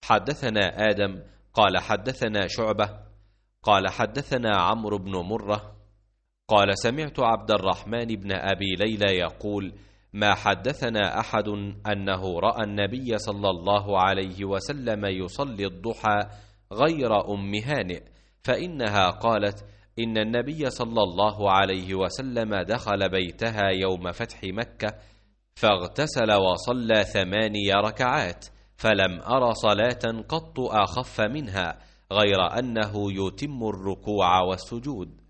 حدثنا آدم قال حدثنا شعبة قال حدثنا عمرو بن مرة قال سمعت عبد الرحمن بن أبي ليلى يقول ما حدثنا أحد أنه رأى النبي صلى الله عليه وسلم يصلي الضحى غير أم هانئ، فإنها قالت إن النبي صلى الله عليه وسلم دخل بيتها يوم فتح مكة فاغتسل وصلى 8 ركعات، فلم أر صلاة قط أخف منها غير أنه يتم الركوع والسجود.